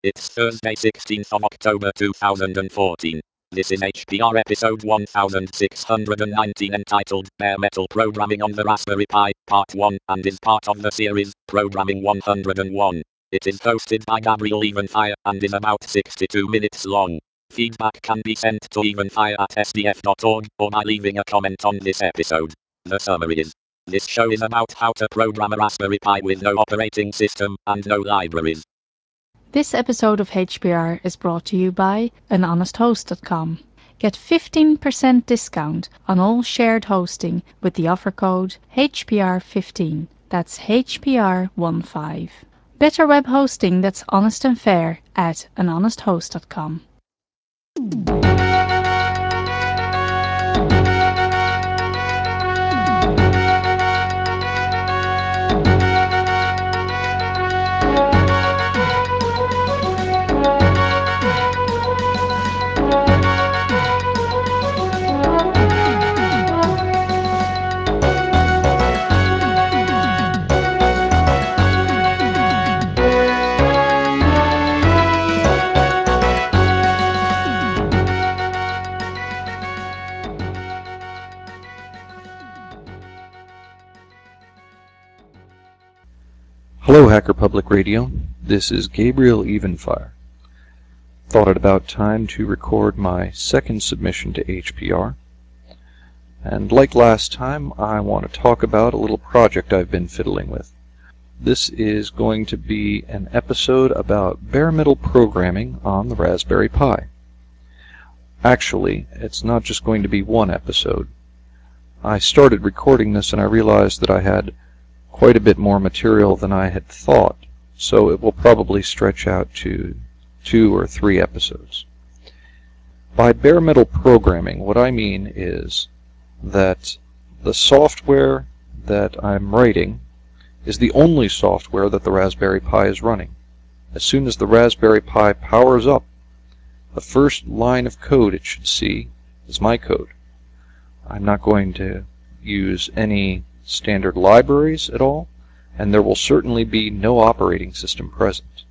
It's Thursday 16th of October 2014. This is HPR episode 1619 entitled Bare Metal Programming on the Raspberry Pi, Part 1, and is part of the series Programming 101. It is hosted by Gabriel Evenfire and is about 62 minutes long. Feedback can be sent to evenfire at sdf.org or by leaving a comment on this episode. The summary is: this show is about how to program a Raspberry Pi with no operating system and no libraries. This episode of HPR is brought to you by anhonesthost.com. Get 15% discount on all shared hosting with the offer code HPR15. That's HPR15. Better web hosting that's honest and fair at anhonesthost.com. Hello, Hacker Public Radio. This is Gabriel Evenfire. Thought it about time to record my second submission to HPR. And like last time, I want to talk about a little project I've been fiddling with. This is going to be an episode about bare metal programming on the Raspberry Pi. Actually, it's not just going to be one episode. I started recording this and I realized that I had quite a bit more material than I had thought, so it will probably stretch out to 2 or 3 episodes. By bare metal programming, what I mean is that the software that I'm writing is the only software that the Raspberry Pi is running. As soon as the Raspberry Pi powers up, the first line of code it should see is my code. I'm not going to use any standard libraries at all, and there will certainly be no operating system present.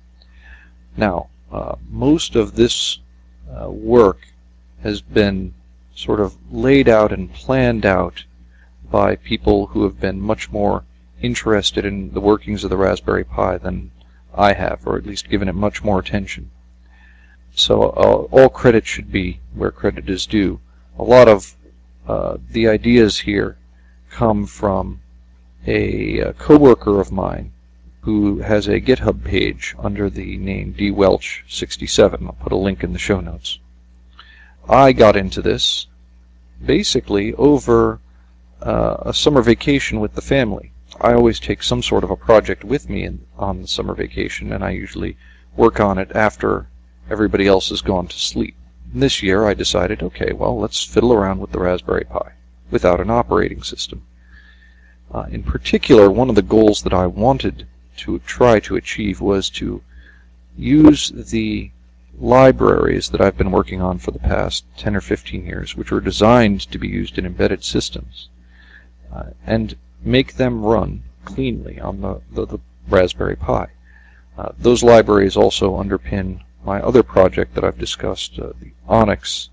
Now, most of this work has been sort of laid out and planned out by people who have been much more interested in the workings of the Raspberry Pi than I have, or at least given it much more attention. So all credit should be where credit is due. A lot of the ideas here come from a coworker of mine who has a GitHub page under the name dwelch67. I'll put a link in the show notes. I got into this basically over a summer vacation with the family. I always take some sort of a project with me on the summer vacation, and I usually work on it after everybody else has gone to sleep. And this year I decided, okay, well, let's fiddle around with the Raspberry Pi without an operating system. In particular, one of the goals that I wanted to try to achieve was to use the libraries that I've been working on for the past 10 or 15 years, which were designed to be used in embedded systems, and make them run cleanly on the Raspberry Pi. Those libraries also underpin my other project that I've discussed, the Onyx.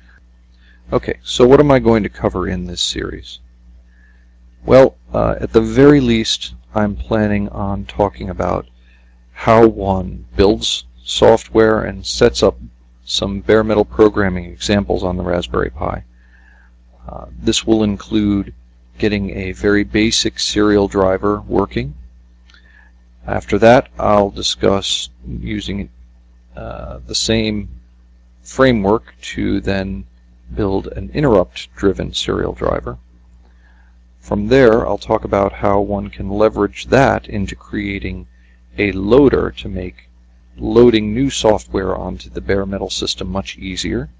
Okay, so what am I going to cover in this series? Well, at the very least, I'm planning on talking about how one builds software and sets up some bare metal programming examples on the Raspberry Pi. This will include getting a very basic serial driver working. After that, I'll discuss using the same framework to then build an interrupt-driven serial driver. From there, I'll talk about how one can leverage that into creating a loader to make loading new software onto the bare metal system much easier.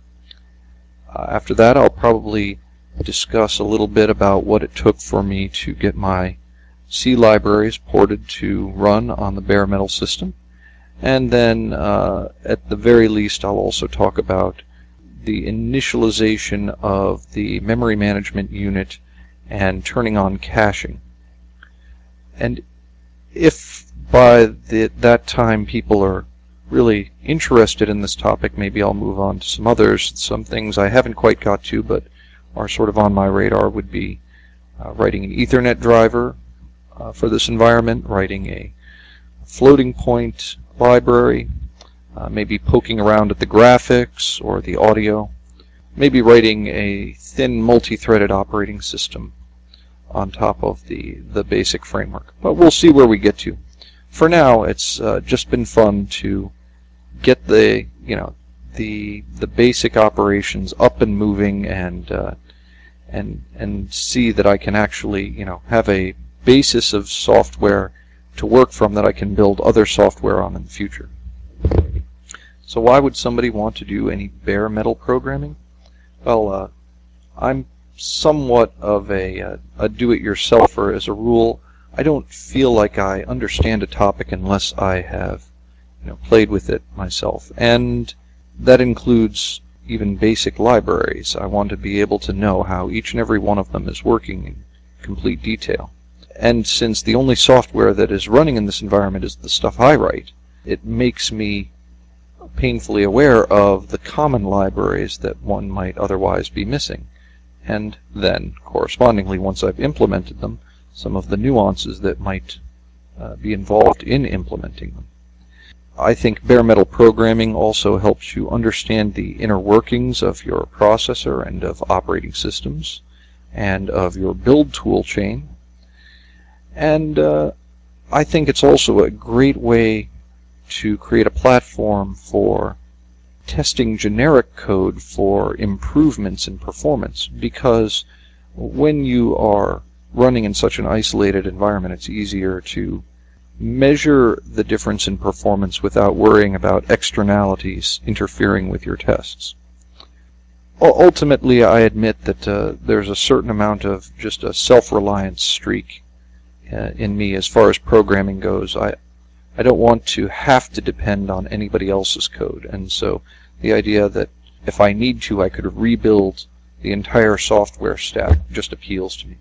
After that, I'll probably discuss a little bit about what it took for me to get my C libraries ported to run on the bare metal system. And then, at the very least, I'll also talk about the initialization of the memory management unit and turning on caching. And if by that time people are really interested in this topic, maybe I'll move on to some others. Some things I haven't quite got to but are sort of on my radar would be writing an Ethernet driver for this environment, writing a floating point library, maybe poking around at the graphics or the audio, maybe writing a thin multi-threaded operating system on top of the basic framework. But we'll see where we get to. For now, it's just been fun to get the basic operations up and moving, and see that I can actually have a basis of software to work from that I can build other software on in the future. So why would somebody want to do any bare metal programming? Well, I'm somewhat of a do-it-yourselfer. As a rule, I don't feel like I understand a topic unless I have played with it myself, and that includes even basic libraries. I want to be able to know how each and every one of them is working in complete detail. And since the only software that is running in this environment is the stuff I write, it makes me painfully aware of the common libraries that one might otherwise be missing, and then, correspondingly, once I've implemented them, some of the nuances that might be involved in implementing them. I think bare metal programming also helps you understand the inner workings of your processor and of operating systems and of your build tool chain. And I think it's also a great way to create a platform for testing generic code for improvements in performance, because when you are running in such an isolated environment, it's easier to measure the difference in performance without worrying about externalities interfering with your tests. Ultimately, I admit that there's a certain amount of just a self-reliance streak in me as far as programming goes. I don't want to have to depend on anybody else's code, and so the idea that if I need to, I could rebuild the entire software stack just appeals to me.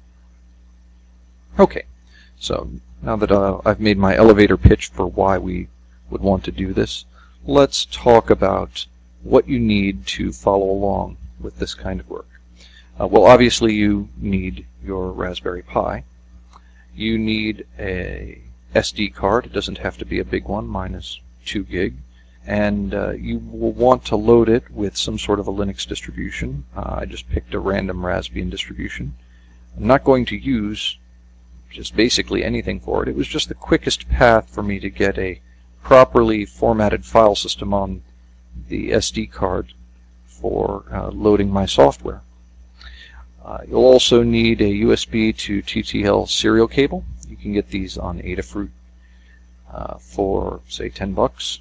Okay, so now that I've made my elevator pitch for why we would want to do this, let's talk about what you need to follow along with this kind of work. Well, obviously you need your Raspberry Pi. You need a SD card. It doesn't have to be a big one. Mine is 2 gig. And you will want to load it with some sort of a Linux distribution. I just picked a random Raspbian distribution. I'm not going to use just basically anything for it. It was just the quickest path for me to get a properly formatted file system on the SD card for loading my software. You'll also need a USB to TTL serial cable. You can get these on Adafruit for, say, $10.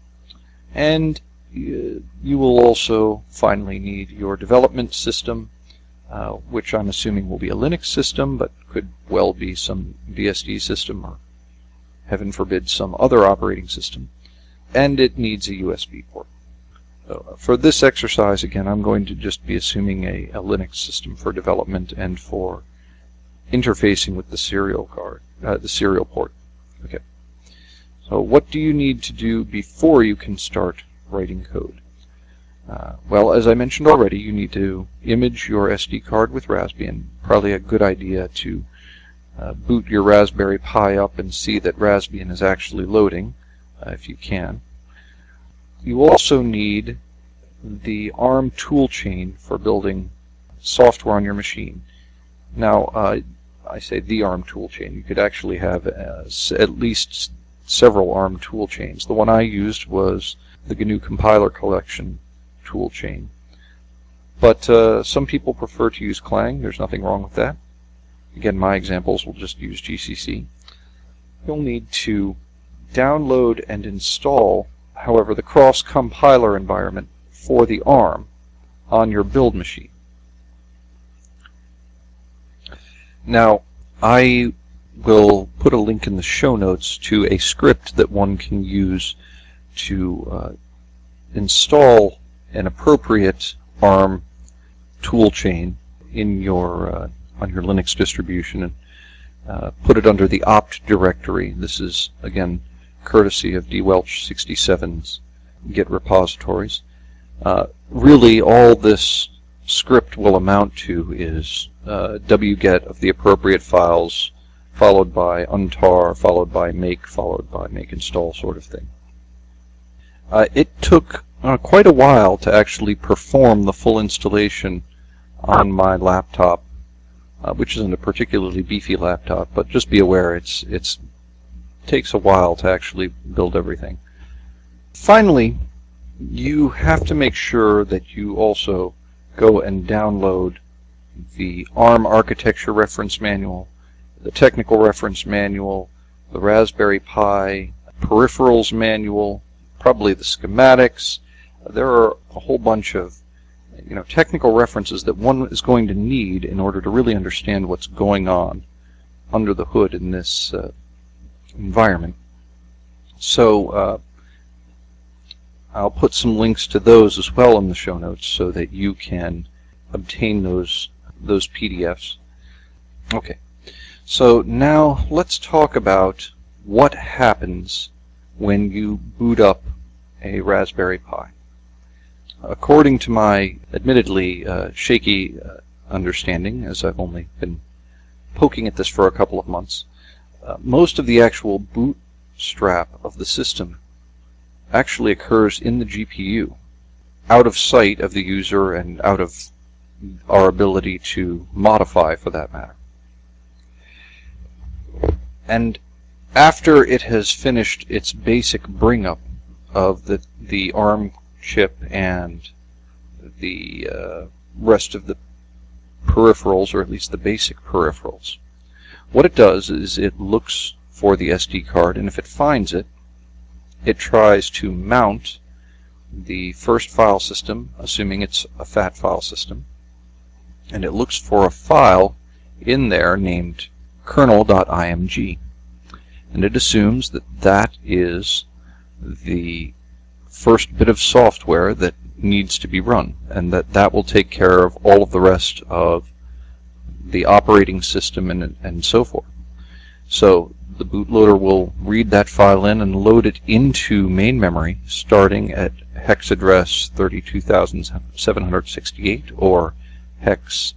And you will also finally need your development system, which I'm assuming will be a Linux system, but could well be some BSD system or, heaven forbid, some other operating system. And it needs a USB port. For this exercise, again, I'm going to just be assuming a Linux system for development and for interfacing with the serial port. Okay. So what do you need to do before you can start writing code? Well, as I mentioned already, you need to image your SD card with Raspbian. Probably a good idea to boot your Raspberry Pi up and see that Raspbian is actually loading, if you can. You also need the ARM toolchain for building software on your machine. Now, I say the ARM toolchain. You could actually have at least several ARM toolchains. The one I used was the GNU Compiler Collection toolchain. But some people prefer to use Clang. There's nothing wrong with that. Again, my examples will just use GCC. You'll need to download and install, however, the cross-compiler environment for the ARM on your build machine. Now, I will put a link in the show notes to a script that one can use to install an appropriate ARM toolchain in your on your Linux distribution and put it under the opt directory. This is, again, courtesy of dwelch67's Git repositories. Really, all this script will amount to is wget of the appropriate files, followed by untar, followed by make install sort of thing. It took quite a while to actually perform the full installation on my laptop, which isn't a particularly beefy laptop, but just be aware it takes a while to actually build everything. Finally, you have to make sure that you also go and download the ARM architecture reference manual, the technical reference manual, the Raspberry Pi peripherals manual, probably the schematics. There are a whole bunch of technical references that one is going to need in order to really understand what's going on under the hood in this environment. So I'll put some links to those as well in the show notes so that you can obtain those PDFs. Okay, so now let's talk about what happens when you boot up a Raspberry Pi. According to my admittedly shaky understanding, as I've only been poking at this for a couple of months, most of the actual bootstrap of the system actually occurs in the GPU, out of sight of the user and out of our ability to modify, for that matter. And after it has finished its basic bring-up of the ARM chip and the rest of the peripherals, or at least the basic peripherals, what it does is it looks for the SD card, and if it finds it, it tries to mount the first file system, assuming it's a FAT file system, and it looks for a file in there named kernel.img, and it assumes that that is the first bit of software that needs to be run, and that will take care of all of the rest of the operating system and so forth. So the bootloader will read that file in and load it into main memory, starting at hex address 32,768 or hex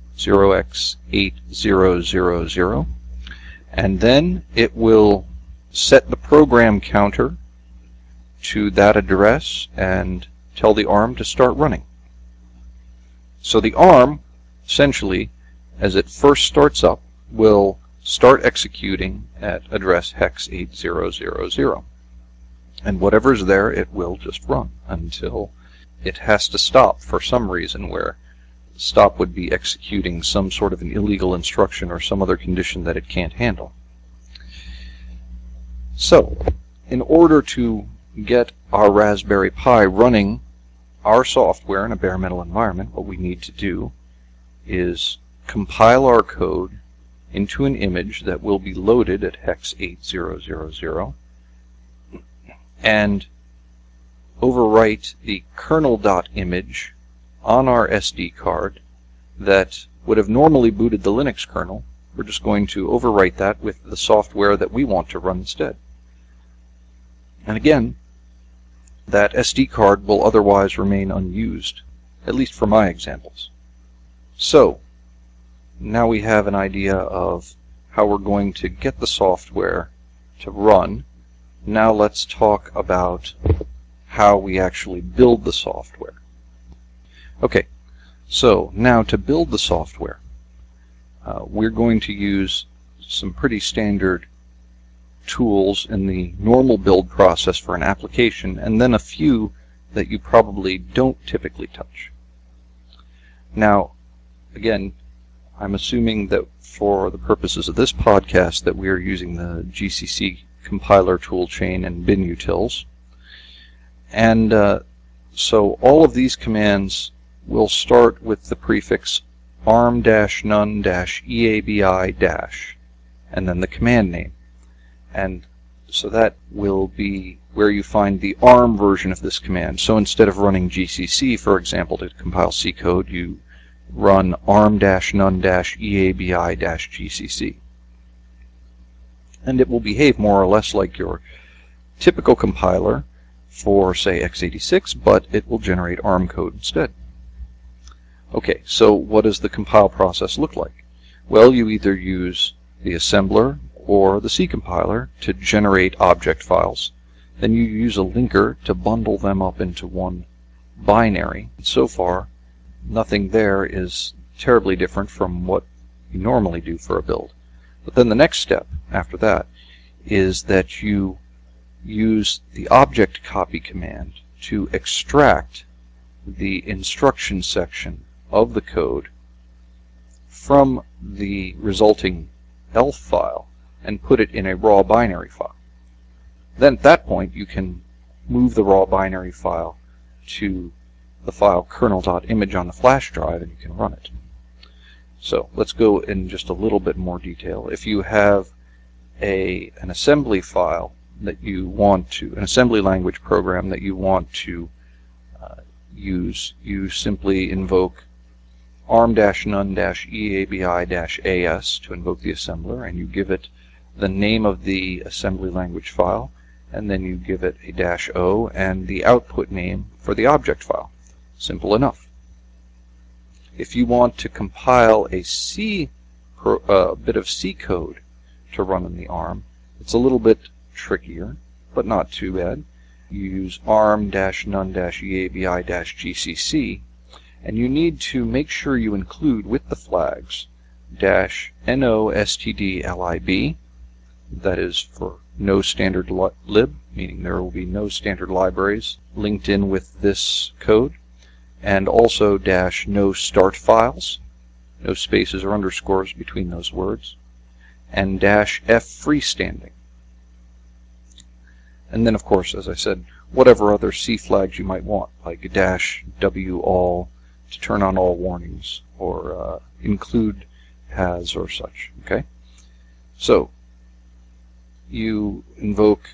0x8000, and then it will set the program counter to that address and tell the ARM to start running. So the ARM, essentially, as it first starts up, will start executing at address hex 8000. And whatever's there, it will just run until it has to stop for some reason, where stop would be executing some sort of an illegal instruction or some other condition that it can't handle. So, in order to get our Raspberry Pi running our software in a bare metal environment, what we need to do is compile our code into an image that will be loaded at hex 8000 and overwrite the kernel.image on our SD card that would have normally booted the Linux kernel. We're just going to overwrite that with the software that we want to run instead. And again, that SD card will otherwise remain unused, at least for my examples. So, now we have an idea of how we're going to get the software to run. Now let's talk about how we actually build the software. Okay, so now to build the software, we're going to use some pretty standard tools in the normal build process for an application, and then a few that you probably don't typically touch. Now, again, I'm assuming that for the purposes of this podcast that we are using the GCC compiler toolchain and binutils. And so all of these commands will start with the prefix arm-none-eabi- and then the command name. And so that will be where you find the ARM version of this command. So instead of running GCC, for example, to compile C code, you run arm-none-eabi-gcc. And it will behave more or less like your typical compiler for, say, x86, but it will generate ARM code instead. Okay, so what does the compile process look like? Well, you either use the assembler or the C compiler to generate object files. Then you use a linker to bundle them up into one binary. So far, nothing there is terribly different from what you normally do for a build. But then the next step after that is that you use the object copy command to extract the instruction section of the code from the resulting ELF file and put it in a raw binary file. Then at that point you can move the raw binary file to the file kernel.image on the flash drive and you can run it. So let's go in just a little bit more detail. If you have an assembly file that you want to, an assembly language program that you want to use, you simply invoke arm-none-eabi-as to invoke the assembler, and you give it the name of the assembly language file, and then you give it a -o and the output name for the object file. Simple enough. If you want to compile a bit of C code to run in the ARM, it's a little bit trickier, but not too bad. You use arm-none-eabi-gcc, and you need to make sure you include with the flags -nostdlib, that is for no standard lib, meaning there will be no standard libraries linked in with this code, and also -no start files, no spaces or underscores between those words, and -f freestanding. And then, of course, as I said, whatever other C flags you might want, like -w all to turn on all warnings, or include has or such. Okay, so you invoke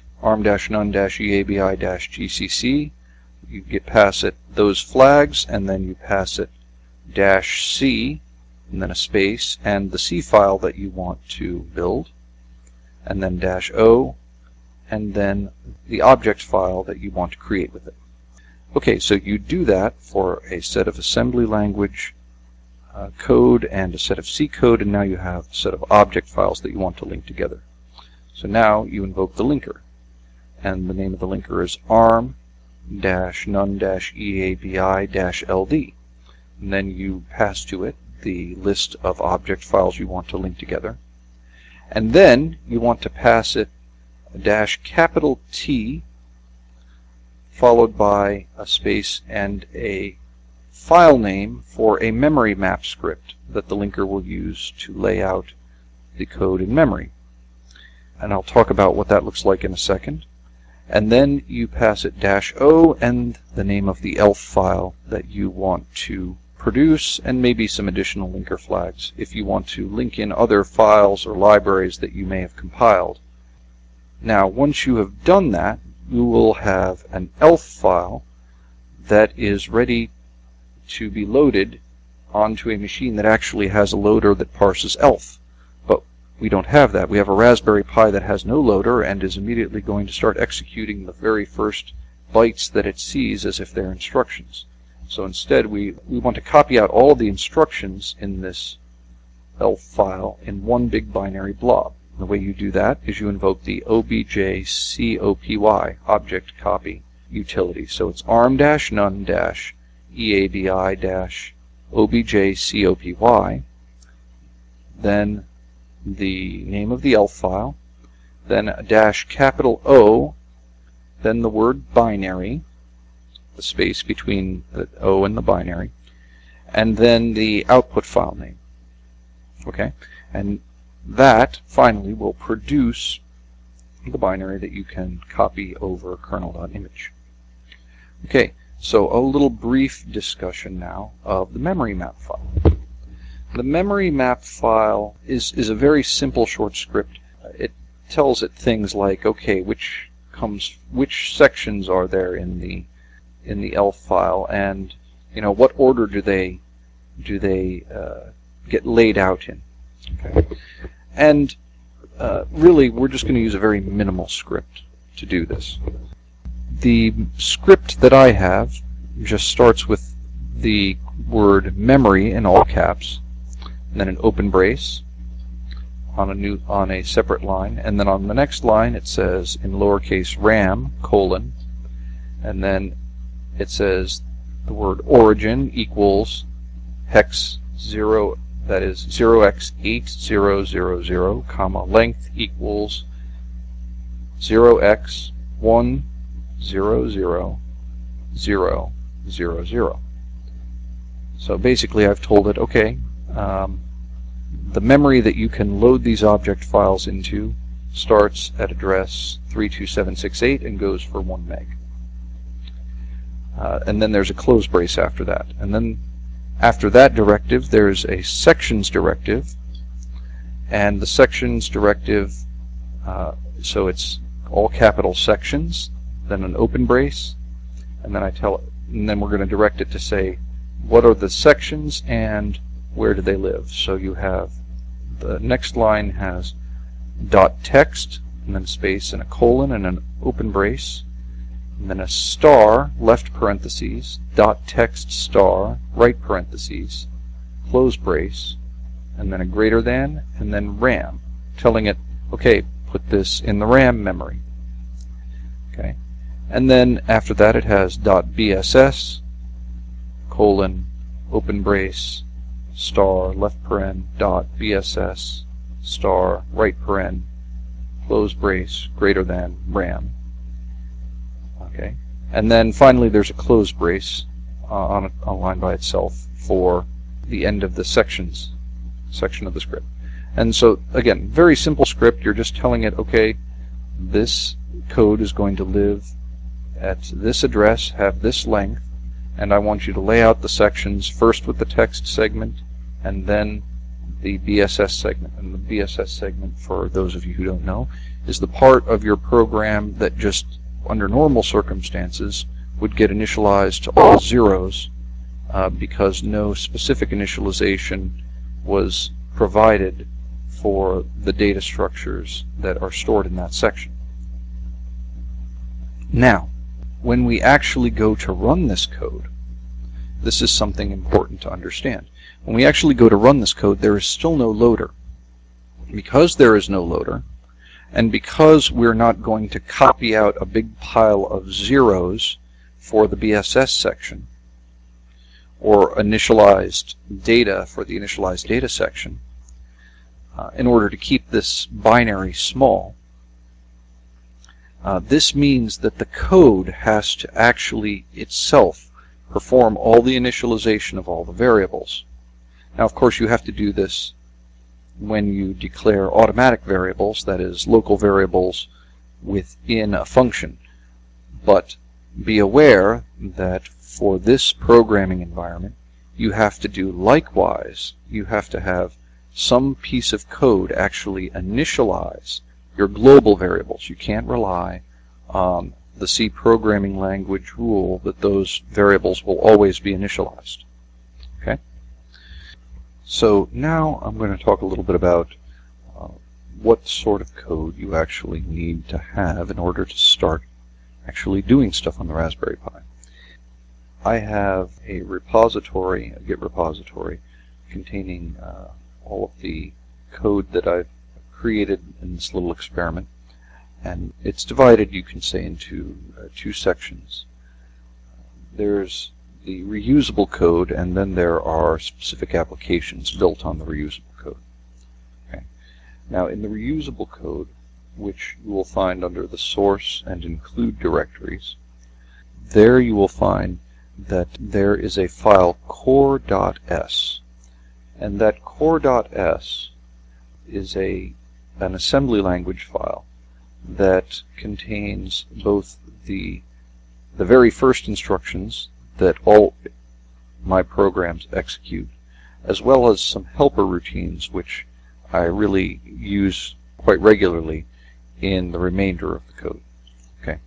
arm-none-eabi-gcc. You get pass it those flags, and then you pass it -c, and then a space, and the C file that you want to build, and then -o, and then the object file that you want to create with it. Okay, so you do that for a set of assembly language code and a set of C code, and now you have a set of object files that you want to link together. So now you invoke the linker, and the name of the linker is arm-none-eabi-ld, and then you pass to it the list of object files you want to link together, and then you want to pass it a -T followed by a space and a file name for a memory map script that the linker will use to lay out the code in memory. And I'll talk about what that looks like in a second. And then you pass it -o and the name of the ELF file that you want to produce, and maybe some additional linker flags if you want to link in other files or libraries that you may have compiled. Now, once you have done that, you will have an ELF file that is ready to be loaded onto a machine that actually has a loader that parses ELF. But we don't have that. We have a Raspberry Pi that has no loader and is immediately going to start executing the very first bytes that it sees as if they're instructions. So instead, we want to copy out all of the instructions in this ELF file in one big binary blob. The way you do that is you invoke the objcopy object copy utility. So it's arm-none-eabi-objcopy, then the name of the ELF file, then a -O, then the word binary, the space between the O and the binary, and then the output file name. Okay, and that finally will produce the binary that you can copy over kernel.image. Okay, so a little brief discussion now of the memory map file. The memory map file is a very simple short script. It tells it things like, okay, which sections are there in the ELF file, and what order do they get laid out in. Okay. And really, we're just going to use a very minimal script to do this. The script that I have just starts with the word memory in all caps, and then an open brace on a separate line, and then on the next line it says in lowercase RAM : and then it says the word origin equals hex 0, that is 0x8000, comma, length equals 0x100000. So basically I've told it, okay, the memory that you can load these object files into starts at address 32768 and goes for 1 meg. And then there's a close brace after that. And then after that directive, there's a sections directive. And the sections directive, so it's all capital sections, then an open brace, and then and then we're going to direct it to say what are the sections and where do they live. So you have the next line has .text, and then space and a colon and an open brace, and then a star, left parentheses, .text star, right parentheses, close brace, and then a greater than, and then RAM, telling it, okay, put this in the RAM memory. Okay, and then after that it has .bss, colon, open brace, star, left paren, .bss, star, right paren, close brace, greater than, RAM. Okay, and then finally there's a close brace on a line by itself for the end of the section of the script. And so again, very simple script. You're just telling it, okay, this code is going to live at this address, have this length, and I want you to lay out the sections first with the text segment and then the BSS segment. And the BSS segment, for those of you who don't know, is the part of your program that just under normal circumstances would get initialized to all zeros because no specific initialization was provided for the data structures that are stored in that section. Now, when we actually go to run this code, this is something important to understand. When we actually go to run this code, there is still no loader. Because there is no loader, and because we're not going to copy out a big pile of zeros for the BSS section, or initialized data for the initialized data section, in order to keep this binary small, this means that the code has to actually itself perform all the initialization of all the variables. Now, of course, you have to do this when you declare automatic variables, that is, local variables within a function. But be aware that for this programming environment, you have to do likewise. You have to have some piece of code actually initialize your global variables. You can't rely on the C programming language rule that those variables will always be initialized. Okay? So now I'm going to talk a little bit about what sort of code you actually need to have in order to start actually doing stuff on the Raspberry Pi. I have a repository, a Git repository, containing all of the code that I've created in this little experiment. And it's divided, you can say, into two sections. There's the reusable code, and then there are specific applications built on the reusable code. Okay. Now, in the reusable code, which you will find under the source and include directories, there you will find that there is a file core.s, and that core.s is an assembly language file that contains both the very first instructions that all my programs execute, as well as some helper routines which I really use quite regularly in the remainder of the code. Okay.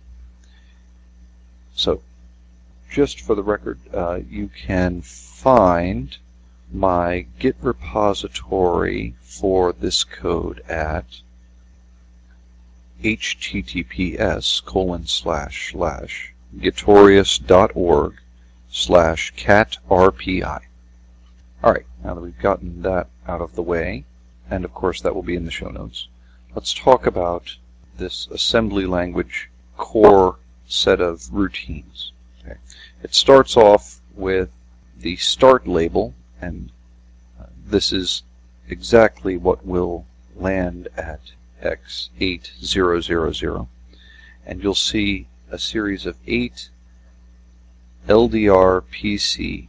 So, just for the record, you can find my Git repository for this code at https://gitorious.org/catrpi. Alright, now that we've gotten that out of the way, and of course that will be in the show notes, let's talk about this assembly language core set of routines. Okay. It starts off with the start label, and this is exactly what will land at X8000, and you'll see a series of 8 LDR PC,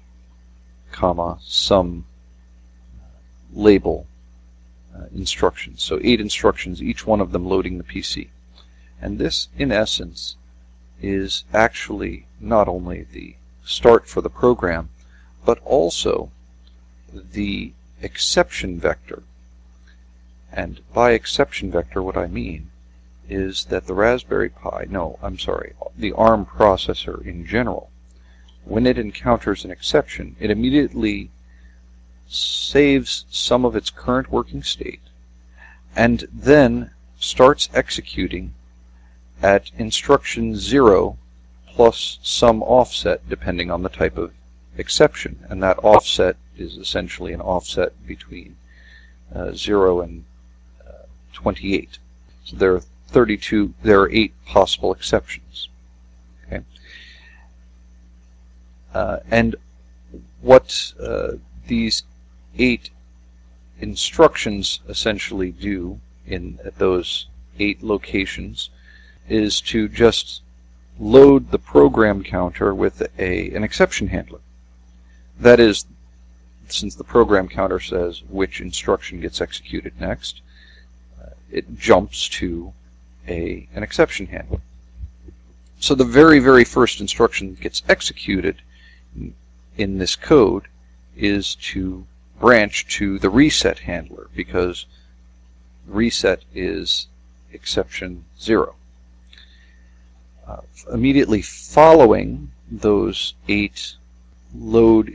some label instructions. So 8 instructions, each one of them loading the PC. And this, in essence, is actually not only the start for the program, but also the exception vector. And by exception vector, what I mean is that the Raspberry Pi, the ARM processor in general, when it encounters an exception, it immediately saves some of its current working state and then starts executing at instruction 0 plus some offset depending on the type of exception, and that offset is essentially an offset between 0 and 28. So there are 8 possible exceptions. Okay. And what these 8 instructions essentially do at those 8 locations is to just load the program counter with an exception handler. That is, since the program counter says which instruction gets executed next, it jumps to an exception handler. So the very, very first instruction that gets executed in this code is to branch to the reset handler, because reset is exception 0. Immediately following those 8 load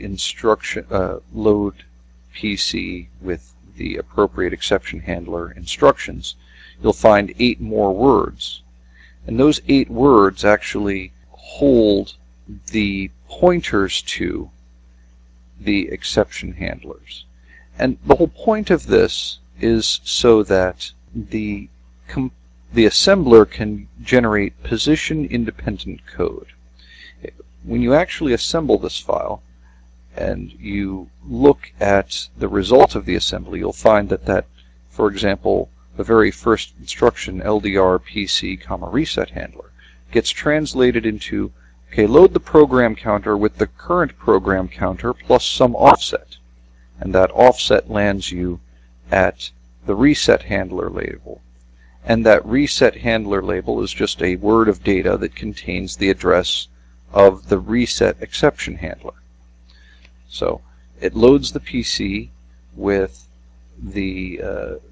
PC with the appropriate exception handler instructions, you'll find 8 more words. And those 8 words actually hold the pointers to the exception handlers. And the whole point of this is so that the assembler can generate position-independent code. When you actually assemble this file and you look at the result of the assembly, you'll find that, for example, the very first instruction, LDR PC, reset handler, gets translated into, okay, load the program counter with the current program counter plus some offset. And that offset lands you at the reset handler label. And that reset handler label is just a word of data that contains the address of the reset exception handler. So it loads the PC with the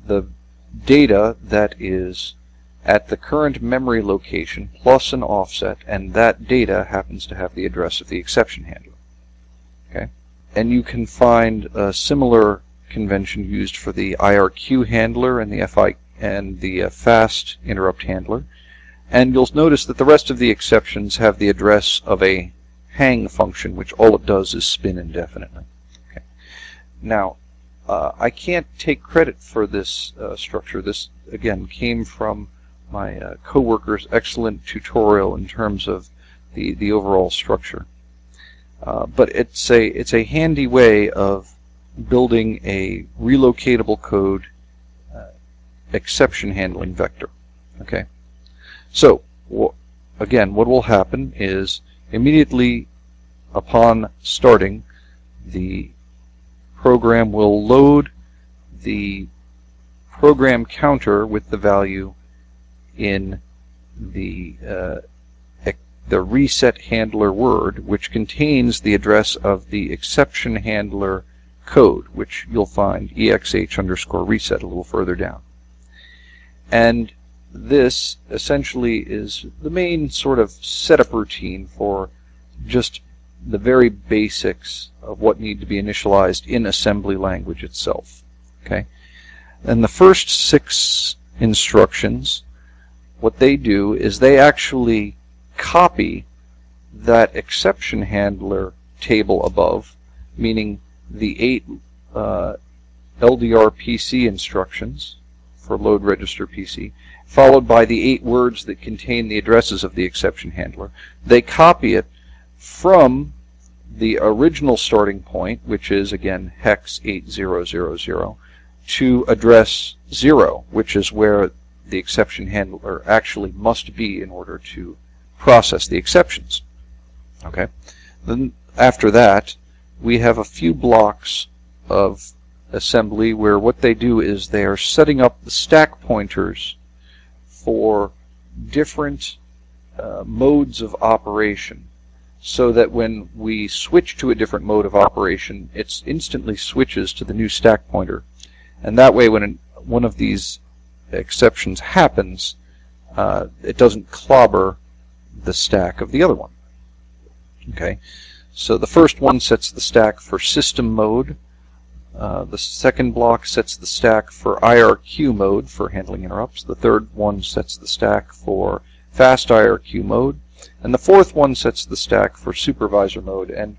data that is at the current memory location plus an offset, and that data happens to have the address of the exception handler. Okay? And you can find a similar convention used for the IRQ handler and the fast interrupt handler. And you'll notice that the rest of the exceptions have the address of a hang function, which all it does is spin indefinitely. Okay. Now, I can't take credit for this structure. This, again, came from my coworker's excellent tutorial in terms of the overall structure. But it's a handy way of building a relocatable code exception handling vector. Okay. So again, what will happen is immediately upon starting, the program will load the program counter with the value in the reset handler word, which contains the address of the exception handler code, which you'll find exh_reset a little further down. And this essentially is the main sort of setup routine for just the very basics of what need to be initialized in assembly language itself. Okay? And the first 6 instructions what they do is they actually copy that exception handler table above, meaning the 8 LDR PC instructions for load register PC, followed by the 8 words that contain the addresses of the exception handler. They copy it from the original starting point, which is again hex 8000, to address 0, which is where the exception handler actually must be in order to process the exceptions. Okay. Then after that, we have a few blocks of assembly where what they do is they are setting up the stack pointers for different modes of operation, so that when we switch to a different mode of operation, it instantly switches to the new stack pointer. And that way, when one of these exceptions happens, it doesn't clobber the stack of the other one. Okay, so the first one sets the stack for system mode. The second block sets the stack for IRQ mode for handling interrupts. The third one sets the stack for fast IRQ mode. And the fourth one sets the stack for supervisor mode. And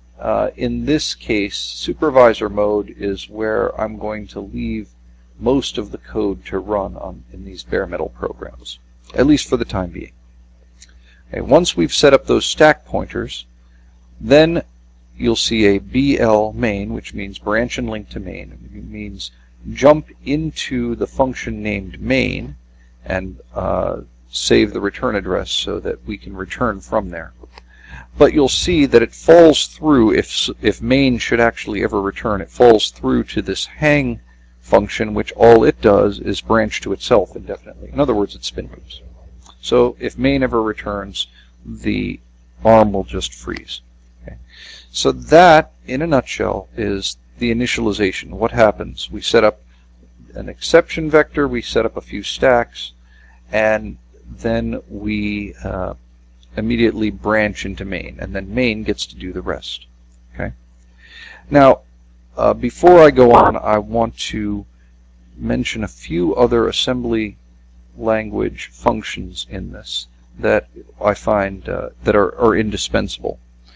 in this case, supervisor mode is where I'm going to leave most of the code to run in these bare metal programs, at least for the time being. Okay, once we've set up those stack pointers, then you'll see a BL main, which means branch and link to main. It means jump into the function named main and save the return address so that we can return from there. But you'll see that it falls through, if main should actually ever return, it falls through to this hang function, which all it does is branch to itself indefinitely. In other words, it spin loops. So if main ever returns, the ARM will just freeze. Okay. So that, in a nutshell, is the initialization. What happens? We set up an exception vector, we set up a few stacks, and then we immediately branch into main, and then main gets to do the rest. Okay. Now, before I go on, I want to mention a few other assembly language functions in this that I find that are indispensable.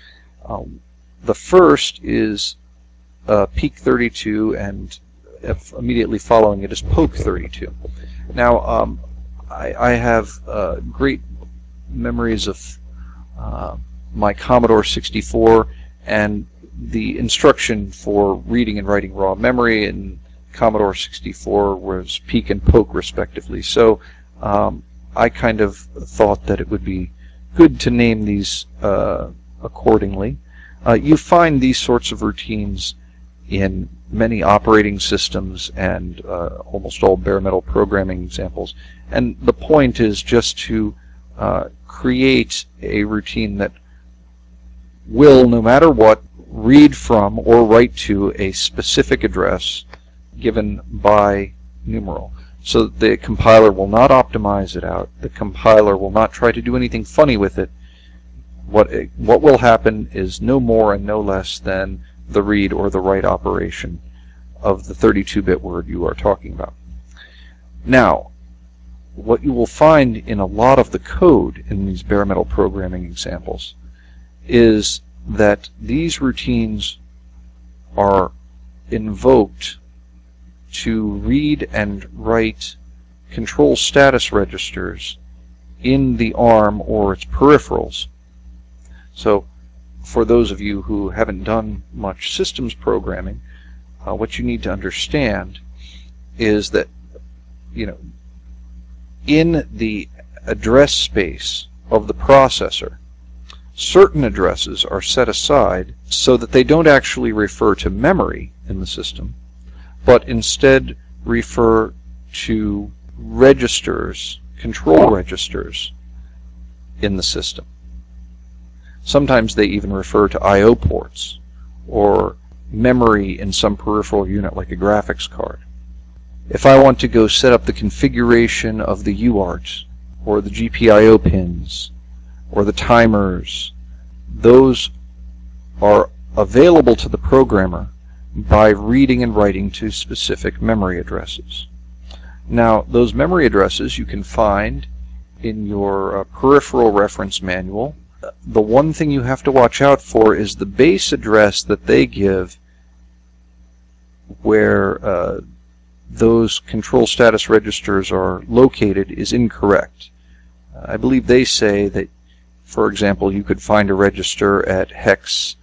The first is peek32, and immediately following it is poke32. Now, I have great memories of my Commodore 64, and the instruction for reading and writing raw memory in Commodore 64 was peek and poke respectively. So I kind of thought that it would be good to name these accordingly. You find these sorts of routines in many operating systems and almost all bare metal programming examples. And the point is just to create a routine that will, no matter what, read from or write to a specific address given by numeral. So the compiler will not optimize it out. The compiler will not try to do anything funny with it. What will happen is no more and no less than the read or the write operation of the 32-bit word you are talking about. Now, what you will find in a lot of the code in these bare metal programming examples is that these routines are invoked to read and write control status registers in the ARM or its peripherals. So for those of you who haven't done much systems programming, what you need to understand is that, in the address space of the processor, certain addresses are set aside so that they don't actually refer to memory in the system, but instead refer to registers, control registers in the system. Sometimes they even refer to I/O ports or memory in some peripheral unit like a graphics card. If I want to go set up the configuration of the UART or the GPIO pins or the timers, those are available to the programmer by reading and writing to specific memory addresses. Now, those memory addresses you can find in your peripheral reference manual. The one thing you have to watch out for is the base address that they give where those control status registers are located is incorrect. I believe they say that, for example, you could find a register at hex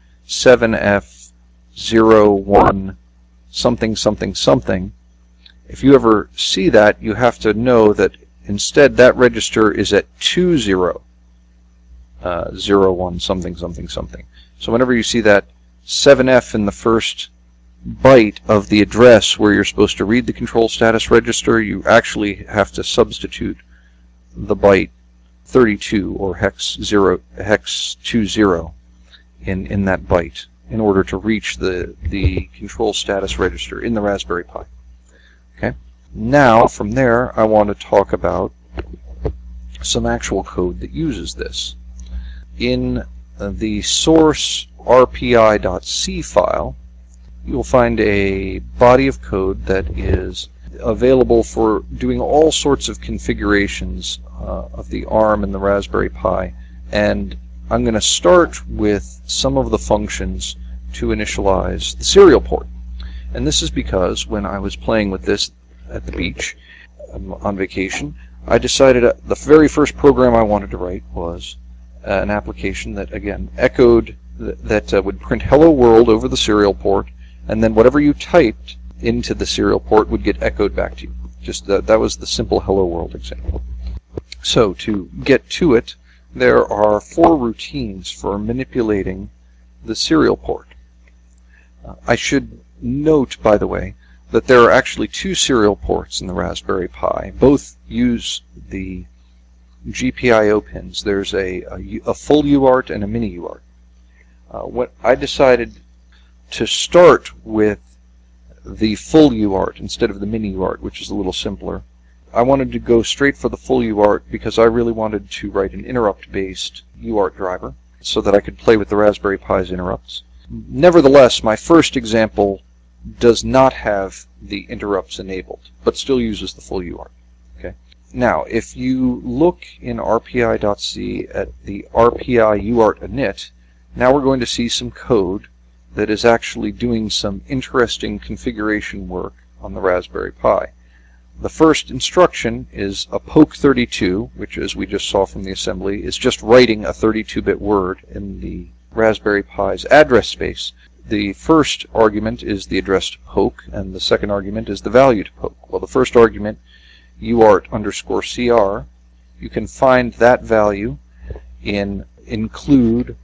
7F01 something something something. If you ever see that, you have to know that instead that register is at 2001 something something something. So whenever you see that 7F in the first byte of the address where you're supposed to read the control status register, you actually have to substitute the byte 32 or hex 20 in that byte in order to reach the control status register in the Raspberry Pi. Okay. Now from there I want to talk about some actual code that uses this. In the source rpi.c file, you will find a body of code that is available for doing all sorts of configurations of the ARM and the Raspberry Pi. And I'm going to start with some of the functions to initialize the serial port. And this is because when I was playing with this at the beach on vacation, I decided the very first program I wanted to write was an application that, again, echoed, that would print hello world over the serial port, and then whatever you typed into the serial port would get echoed back to you. Just that was the simple hello world example. So to get to it, there are 4 routines for manipulating the serial port. I should note, by the way, that there are actually 2 serial ports in the Raspberry Pi. Both use the GPIO pins. There's a full UART and a mini UART. What I decided to start with the full UART instead of the mini UART, which is a little simpler. I wanted to go straight for the full UART because I really wanted to write an interrupt-based UART driver so that I could play with the Raspberry Pi's interrupts. Nevertheless, my first example does not have the interrupts enabled, but still uses the full UART. Okay. Now, if you look in rpi.c at the RPI UART init, now we're going to see some code that is actually doing some interesting configuration work on the Raspberry Pi. The first instruction is a poke32, which, as we just saw from the assembly, is just writing a 32-bit word in the Raspberry Pi's address space. The first argument is the address to poke, and the second argument is the value to poke. Well, the first argument, UART_CR, you can find that value in include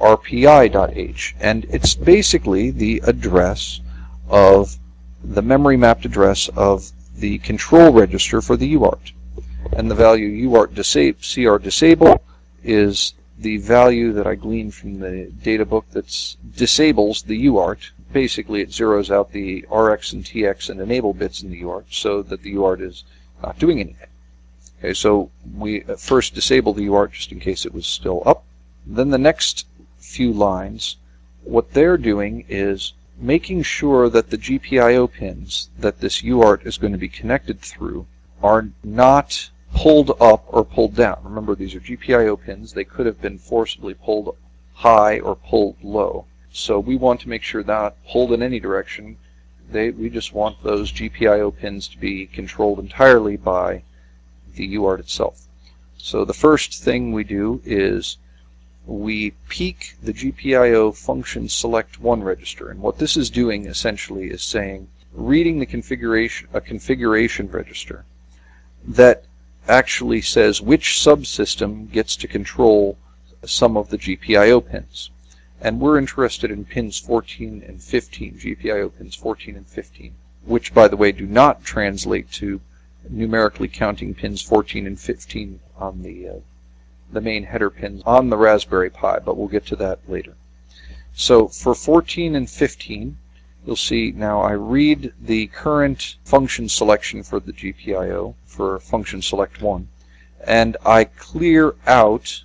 rpi.h, and it's basically the address of the memory mapped address of the control register for the UART. And the value UART_CR disable is the value that I gleaned from the data book that disables the UART. Basically, it zeroes out the RX and TX and enable bits in the UART so that the UART is not doing anything. Okay, so we first disable the UART just in case it was still up. Then the next few lines, what they're doing is making sure that the GPIO pins that this UART is going to be connected through are not pulled up or pulled down. Remember, these are GPIO pins. They could have been forcibly pulled high or pulled low. So we want to make sure they're not pulled in any direction. We just want those GPIO pins to be controlled entirely by the UART itself. So the first thing we do is we peek the GPIO function select 1 register. And what this is doing essentially is saying, reading the configuration register that actually says which subsystem gets to control some of the GPIO pins. And we're interested in pins 14 and 15, GPIO pins 14 and 15, which, by the way, do not translate to numerically counting pins 14 and 15 on the main header pins on the Raspberry Pi, but we'll get to that later. So for 14 and 15, you'll see now I read the current function selection for the GPIO for function select 1, and I clear out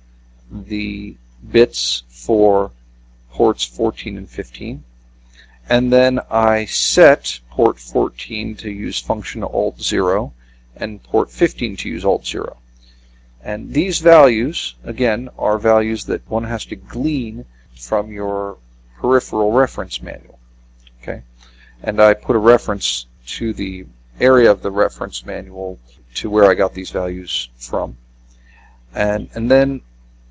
the bits for ports 14 and 15, and then I set port 14 to use function alt 0 and port 15 to use alt 0. And these values, again, are values that one has to glean from your peripheral reference manual. Okay, and I put a reference to the area of the reference manual to where I got these values from. And then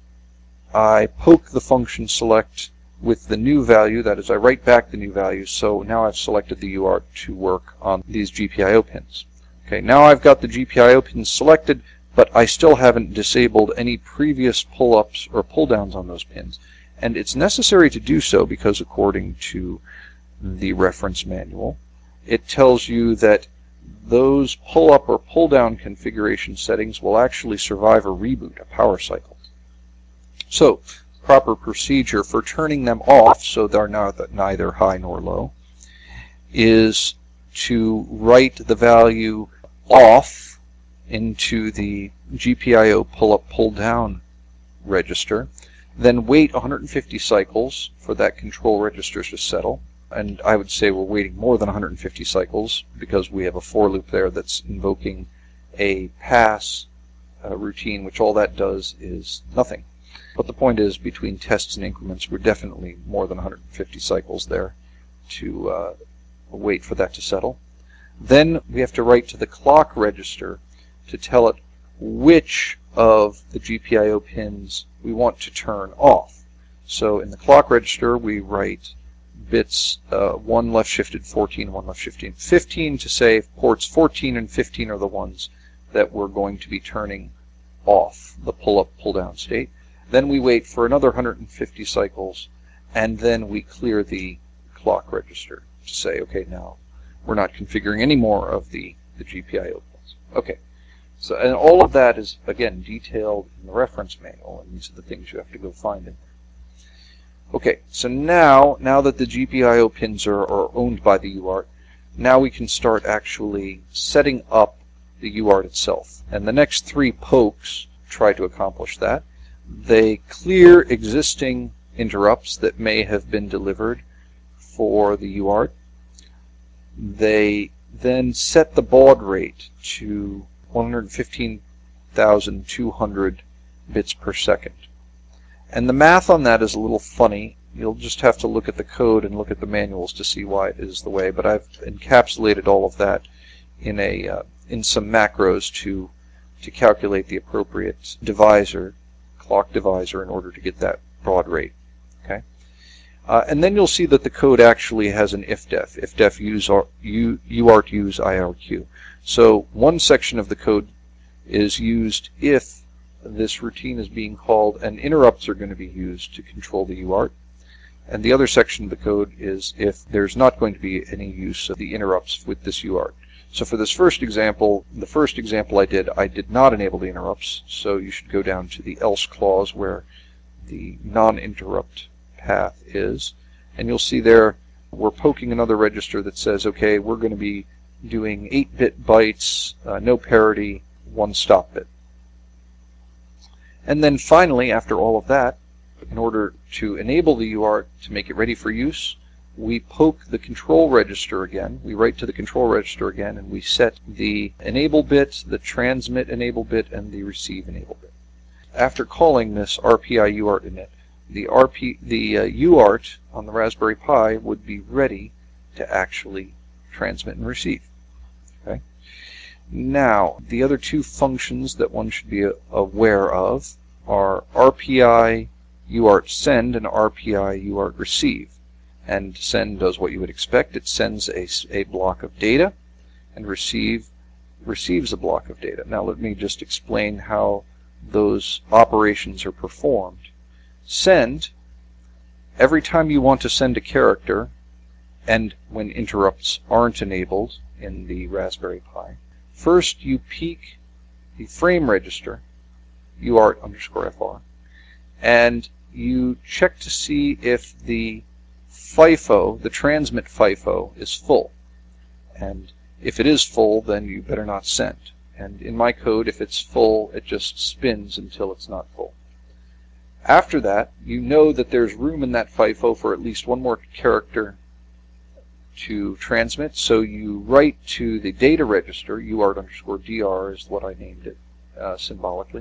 I poke the function select with the new value, that is, I write back the new value, so now I've selected the UART to work on these GPIO pins. Okay, now I've got the GPIO pins selected, but I still haven't disabled any previous pull-ups or pull-downs on those pins. And it's necessary to do so because according to the reference manual, it tells you that those pull-up or pull-down configuration settings will actually survive a reboot, a power cycle. So, proper procedure for turning them off so they're neither high nor low is to write the value off into the GPIO pull-up pull-down register, then wait 150 cycles for that control register to settle. And I would say we're waiting more than 150 cycles because we have a for loop there that's invoking a pass routine, which all that does is nothing. But the point is, between tests and increments, we're definitely more than 150 cycles there to wait for that to settle. Then we have to write to the clock register to tell it which of the GPIO pins we want to turn off. So in the clock register, we write bits 1 left shifted 14, 1 left shifted 15 to say ports 14 and 15 are the ones that we're going to be turning off the pull-up, pull-down state. Then we wait for another 150 cycles, and then we clear the clock register to say, okay, now we're not configuring any more of the GPIO pins. Okay, so and all of that is, again, detailed in the reference manual, and these are the things you have to go find in there. Okay, so now that the GPIO pins are owned by the UART, now we can start actually setting up the UART itself. And the next 3 pokes try to accomplish that. They clear existing interrupts that may have been delivered for the UART. They then set the baud rate to 115,200 bits per second. And the math on that is a little funny. You'll just have to look at the code and look at the manuals to see why it is the way, but I've encapsulated all of that in some macros to calculate the appropriate divisor, clock divisor, in order to get that baud rate. Okay, and then you'll see that the code actually has an ifdef UART use IRQ. So one section of the code is used if this routine is being called and interrupts are going to be used to control the UART. And the other section of the code is if there's not going to be any use of the interrupts with this UART. So for this first example, the first example I did not enable the interrupts, so you should go down to the else clause where the non-interrupt path is, and you'll see there we're poking another register that says, okay, we're going to be doing 8-bit bytes, no parity, 1 stop bit. And then finally, after all of that, in order to enable the UART to make it ready for use, we poke the control register again. We write to the control register again, and we set the enable bit, the transmit enable bit, and the receive enable bit. After calling this RPI UART init, the UART on the Raspberry Pi would be ready to actually transmit and receive. Okay. Now, the other 2 functions that one should be aware of are RPI UART send and RPI UART receive. And send does what you would expect. It sends a block of data, and receives a block of data. Now let me just explain how those operations are performed. Send, every time you want to send a character, and when interrupts aren't enabled in the Raspberry Pi, first you peek the frame register, UART_FR, and you check to see if the FIFO, the transmit FIFO, is full. And if it is full, then you better not send. And in my code, if it's full, it just spins until it's not full. After that, you know that there's room in that FIFO for at least 1 more character to transmit, so you write to the data register, UART_DR is what I named it symbolically,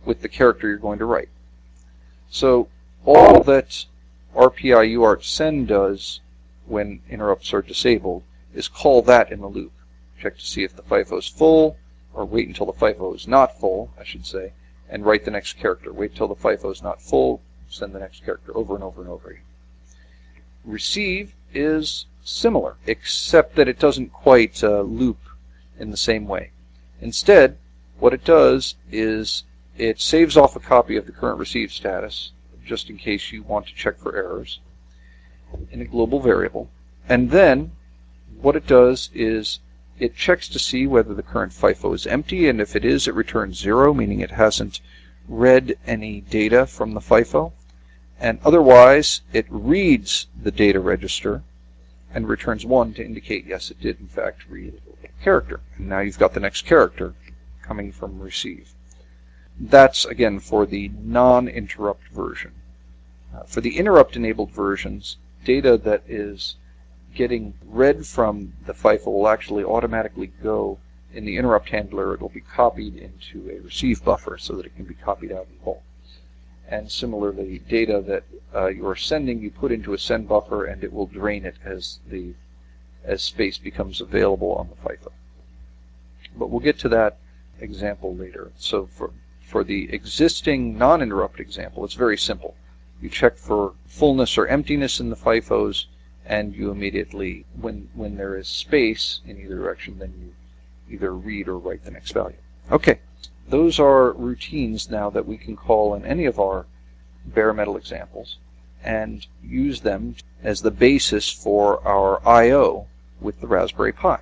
with the character you're going to write. So all that RPI UART send does when interrupts are disabled is call that in the loop. Check to see if the FIFO is full, or wait until the FIFO is not full, I should say, and write the next character. Wait till the FIFO is not full, send the next character over and over and over again. Receive is similar, except that it doesn't quite loop in the same way. Instead, what it does is it saves off a copy of the current receive status, just in case you want to check for errors, in a global variable. And then what it does is it checks to see whether the current FIFO is empty, and if it is, it returns 0, meaning it hasn't read any data from the FIFO. And otherwise, it reads the data register and returns 1 to indicate, yes, it did in fact read a character. And now you've got the next character coming from receive. That's, again, for the non-interrupt version. For the interrupt-enabled versions, data that is getting read from the FIFO will actually automatically go in the interrupt handler. It will be copied into a receive buffer so that it can be copied out in bulk. And similarly, data that you're sending, you put into a send buffer, and it will drain it as space becomes available on the FIFO. But we'll get to that example later. So for the existing non-interrupt example, it's very simple. You check for fullness or emptiness in the FIFOs, and you immediately, when there is space in either direction, then you either read or write the next value. Okay, those are routines now that we can call in any of our bare metal examples and use them as the basis for our I/O with the Raspberry Pi.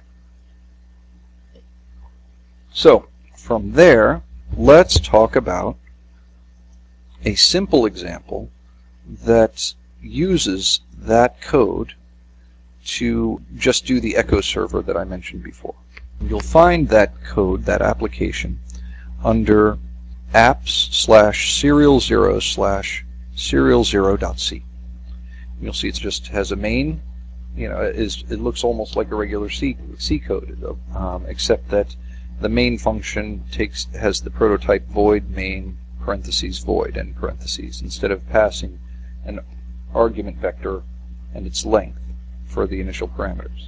So, from there, let's talk about a simple example that uses that code to just do the echo server that I mentioned before. You'll find that code, that application, under apps/serial0/serial0.c. You'll see it just has a main. It looks almost like a regular C code, except that the main function has the prototype void main parentheses void end parentheses instead of passing an argument vector and its length for the initial parameters.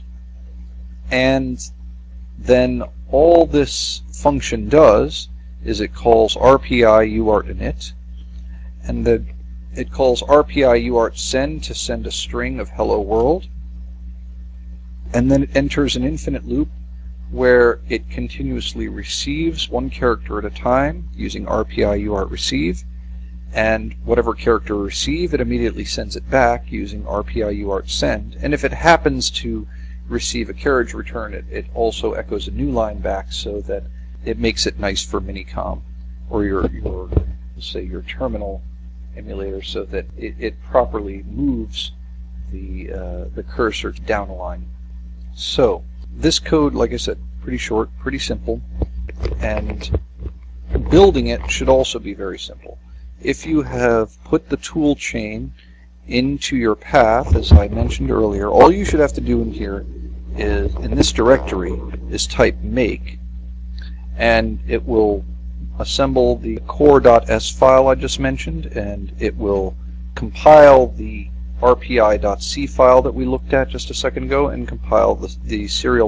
And then all this function does is it calls RPI UART init, and then it calls RPI UART send to send a string of hello world, and then it enters an infinite loop where it continuously receives one character at a time using RPI UART receive, and whatever character receive, it immediately sends it back using RPI UART send. And if it happens to receive a carriage return, it also echoes a new line back so that it makes it nice for Minicom or your say your terminal emulator, so that it properly moves the cursor down a line. So this code, like I said, pretty short, pretty simple, and building it should also be very simple. If you have put the tool chain into your path, as I mentioned earlier, all you should have to do in here is, in this directory, is type make, and it will assemble the core.s file I just mentioned, and it will compile the rpi.c file that we looked at just a second ago, and compile the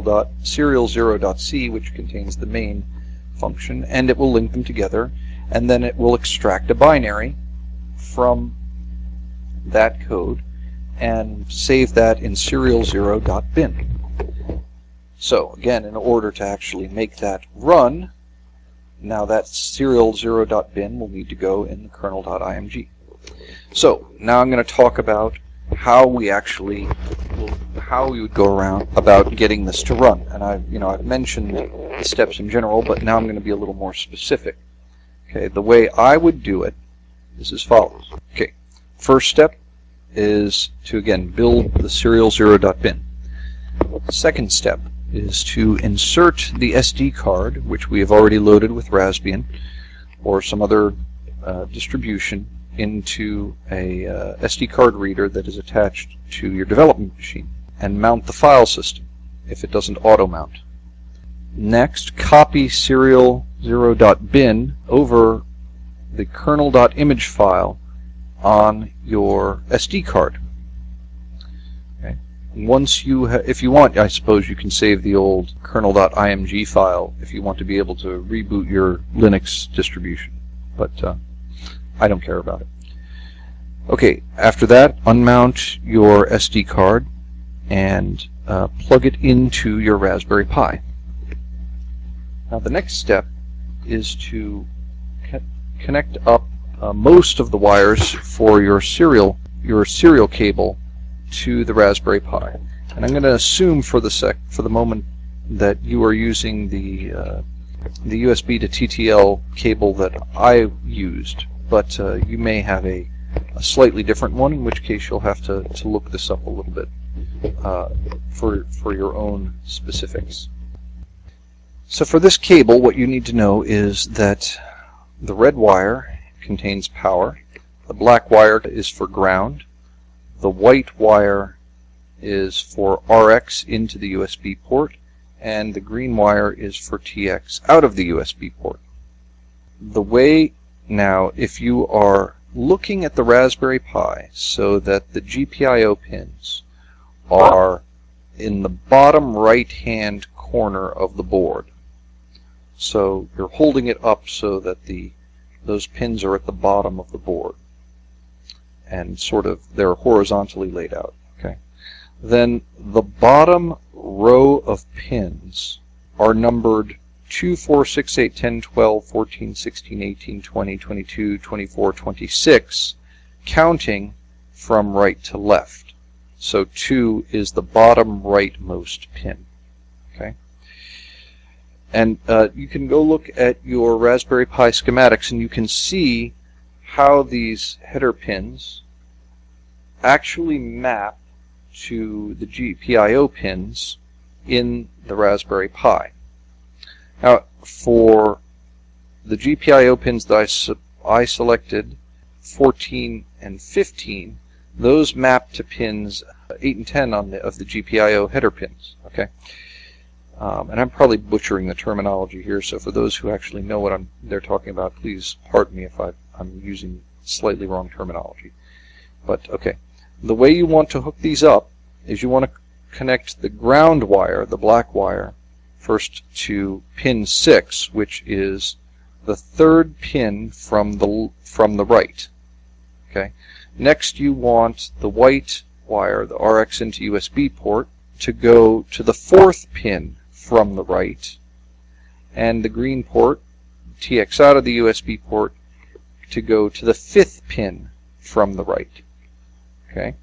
serial0.c, which contains the main function, and it will link them together, and then it will extract a binary from that code and save that in serial0.bin. So again, in order to actually make that run, now that serial0.bin will need to go in the kernel.img. So now I'm going to talk about how we would go around about getting this to run. And I've mentioned the steps in general, but now I'm going to be a little more specific. Okay, the way I would do it is as follows. Okay, first step is to again build the serial0.bin. Second step is to insert the SD card, which we have already loaded with Raspbian or some other distribution, into a SD card reader that is attached to your development machine, and mount the file system if it doesn't auto mount. Next, copy serial0.bin over the kernel.image file on your SD card. Okay. Once you, if you want, I suppose you can save the old kernel.img file if you want to be able to reboot your Linux distribution, but I don't care about it. Okay, after that, unmount your SD card and plug it into your Raspberry Pi. Now the next step is to connect up most of the wires for your serial cable to the Raspberry Pi. And I'm going to assume for the moment that you are using the USB to TTL cable that I used, but you may have a slightly different one, in which case you'll have to look this up a little bit for your own specifics. So for this cable, what you need to know is that the red wire contains power, the black wire is for ground, the white wire is for RX into the USB port, and the green wire is for TX out of the USB port. The way now, if you are looking at the Raspberry Pi so that the GPIO pins are in the bottom right-hand corner of the board, so you're holding it up so that those pins are at the bottom of the board and sort of they're horizontally laid out. Okay, then the bottom row of pins are numbered 2, 4, 6, 8, 10, 12, 14, 16, 18, 20, 22, 24, 26, counting from right to left. So 2 is the bottom rightmost pin. Okay, and you can go look at your Raspberry Pi schematics and you can see how these header pins actually map to the GPIO pins in the Raspberry Pi. Now, for the GPIO pins that I selected, 14 and 15, those map to pins 8 and 10 of the GPIO header pins. Okay, and I'm probably butchering the terminology here, so for those who actually know what they're talking about, please pardon me if I'm using slightly wrong terminology. But okay, the way you want to hook these up is you want to connect the ground wire, the black wire, first to pin 6, which is the third pin from the right. Okay. Next, you want the white wire, the RX into USB port, to go to the 4th pin from the right, and the green port, TX out of the USB port, to go to the 5th pin from the right. Okay.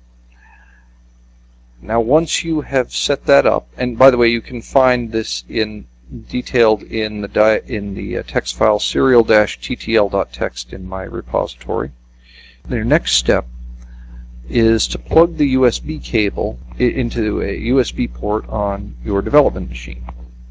Now, once you have set that up, and by the way, you can find this detailed in the text file serial-ttl.txt in my repository. The next step is to plug the USB cable into a USB port on your development machine.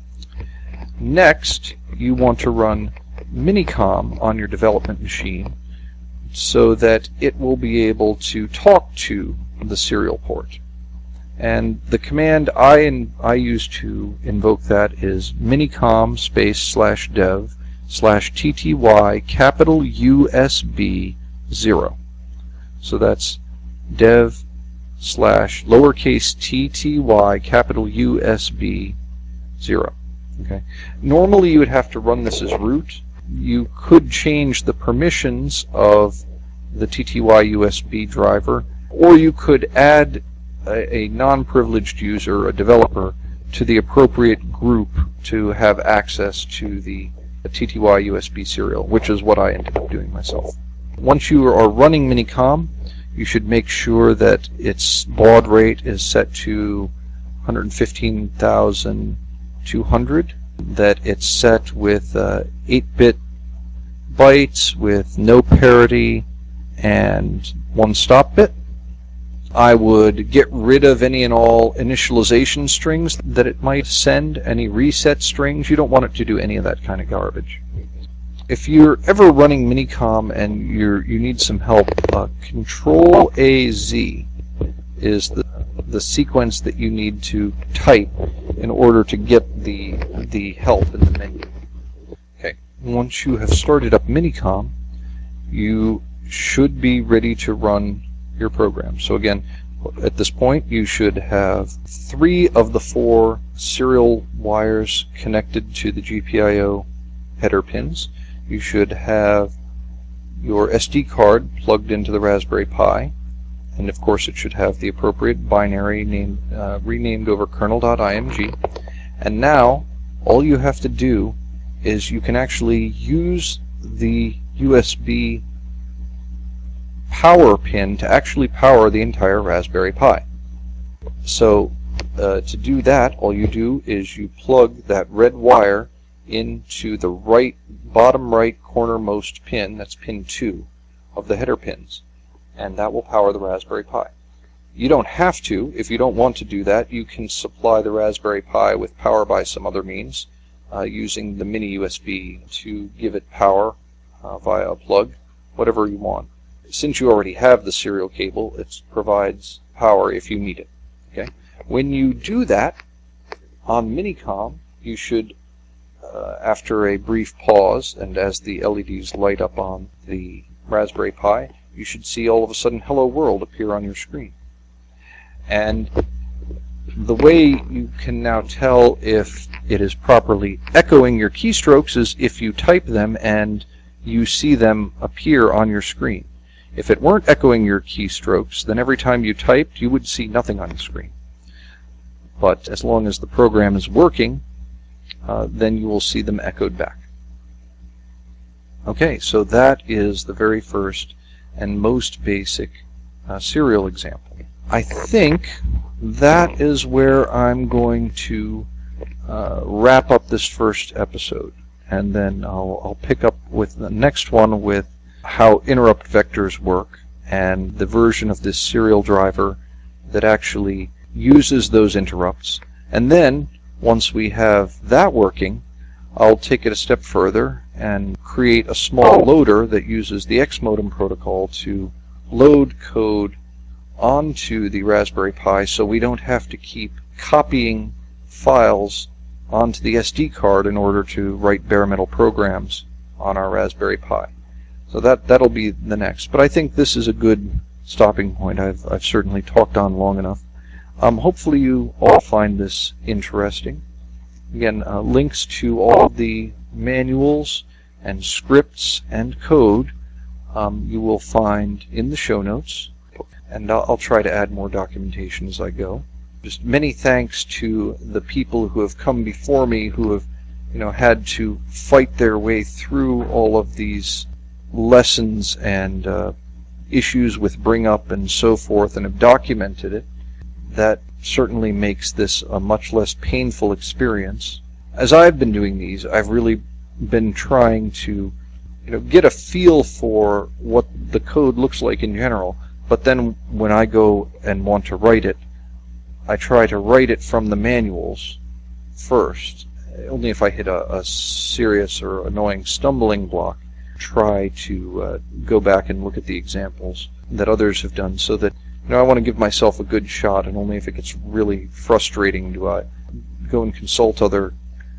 Next, you want to run Minicom on your development machine so that it will be able to talk to the serial port. And the command I use to invoke that is minicom /dev /tty capital USB 0. So that's dev /lowercase tty capital USB 0. Okay. Normally you would have to run this as root. You could change the permissions of the TTY USB driver, or you could add a non-privileged user, a developer, to the appropriate group to have access to the TTY USB serial, which is what I ended up doing myself. Once you are running Minicom, you should make sure that its baud rate is set to 115,200, that it's set with 8-bit bytes with no parity and 1 stop bit. I would get rid of any and all initialization strings that it might send, any reset strings. You don't want it to do any of that kind of garbage. If you're ever running Minicom and you need some help, Control-AZ is the sequence that you need to type in order to get the help in the menu. Okay. Once you have started up Minicom, you should be ready to run your program. So again, at this point, you should have 3 of the 4 serial wires connected to the GPIO header pins. You should have your SD card plugged into the Raspberry Pi, and of course it should have the appropriate binary name renamed over kernel.img. And now all you have to do is you can actually use the USB power pin to actually power the entire Raspberry Pi. So to do that, all you do is you plug that red wire into the bottom right cornermost pin, that's pin 2 of the header pins, and that will power the Raspberry Pi. You don't have to. If you don't want to do that, you can supply the Raspberry Pi with power by some other means, using the mini USB to give it power via a plug, whatever you want. Since you already have the serial cable, it provides power if you need it. Okay? When you do that on Minicom, you should, after a brief pause, and as the LEDs light up on the Raspberry Pi, you should see all of a sudden Hello World appear on your screen. And the way you can now tell if it is properly echoing your keystrokes is if you type them and you see them appear on your screen. If it weren't echoing your keystrokes, then every time you typed, you would see nothing on the screen. But as long as the program is working, then you will see them echoed back. Okay, so that is the very first and most basic serial example. I think that is where I'm going to wrap up this first episode, and then I'll pick up with the next one with how interrupt vectors work and the version of this serial driver that actually uses those interrupts. And then, once we have that working, I'll take it a step further and create a small loader that uses the X-Modem protocol to load code onto the Raspberry Pi so we don't have to keep copying files onto the SD card in order to write bare metal programs on our Raspberry Pi. So that'll be the next. But I think this is a good stopping point. I've certainly talked on long enough. Hopefully you all find this interesting. Again, links to all of the manuals and scripts and code you will find in the show notes. And I'll try to add more documentation as I go. Just many thanks to the people who have come before me, who have, had to fight their way through all of these lessons and issues with bring up and so forth, and have documented it. That certainly makes this a much less painful experience. As I've been doing these, I've really been trying to get a feel for what the code looks like in general, but then when I go and want to write it, I try to write it from the manuals first. Only if I hit a serious or annoying stumbling block, try to go back and look at the examples that others have done, so that I want to give myself a good shot, and only if it gets really frustrating do I go and consult other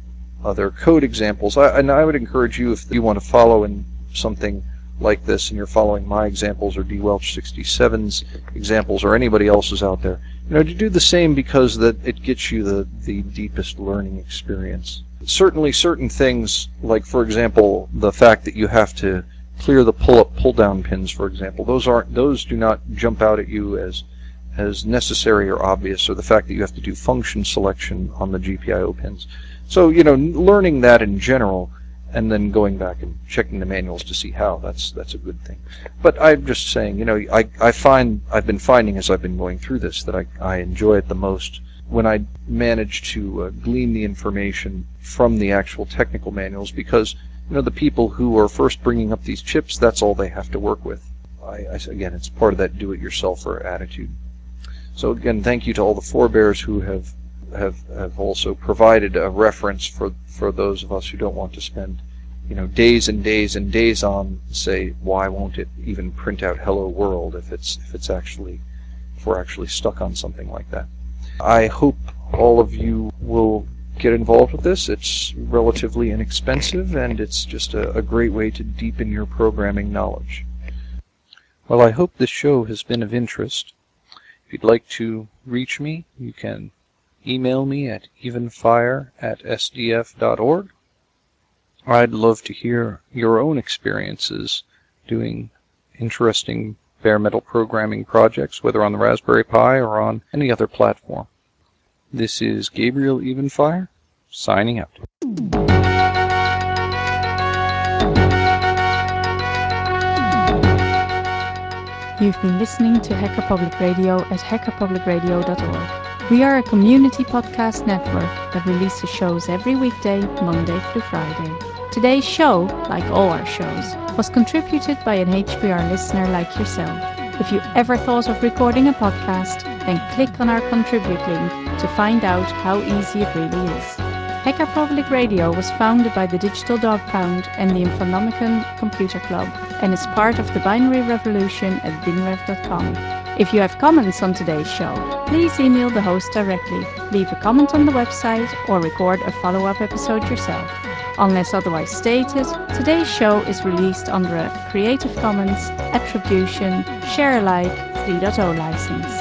code examples. And I would encourage you, if you want to follow in something like this and you're following my examples or DWelch67's examples or anybody else's out there, to do the same, because that it gets you the deepest learning experience. Certainly certain things, like for example the fact that you have to clear the pull-up pull-down pins, for example, those do not jump out at you as necessary or obvious, or the fact that you have to do function selection on the GPIO pins. So learning that in general and then going back and checking the manuals to see how, that's a good thing. But I'm just saying, I've been finding as I've been going through this that I enjoy it the most when I manage to glean the information from the actual technical manuals, because the people who are first bringing up these chips, that's all they have to work with. Again, it's part of that do-it-yourselfer attitude. So again, thank you to all the forebears who have also provided a reference for those of us who don't want to spend days and days and days on, say, why won't it even print out Hello World if we're actually stuck on something like that. I hope all of you will get involved with this. It's relatively inexpensive, and it's just a great way to deepen your programming knowledge. Well, I hope this show has been of interest. If you'd like to reach me, you can email me at evenfire@sdf.org. I'd love to hear your own experiences doing interesting bare metal programming projects, whether on the Raspberry Pi or on any other platform. This is Gabriel Evenfire, signing out. You've been listening to Hacker Public Radio at hackerpublicradio.org. We are a community podcast network that releases shows every weekday, Monday through Friday. Today's show, like all our shows, was contributed by an HPR listener like yourself. If you ever thought of recording a podcast, then click on our contribute link to find out how easy it really is. Hacker Public Radio was founded by the Digital Dog Pound and the Infonomicon Computer Club and is part of the Binary Revolution at binrev.com. If you have comments on today's show, please email the host directly, leave a comment on the website, or record a follow-up episode yourself. Unless otherwise stated, today's show is released under a Creative Commons Attribution Share Alike 3.0 license.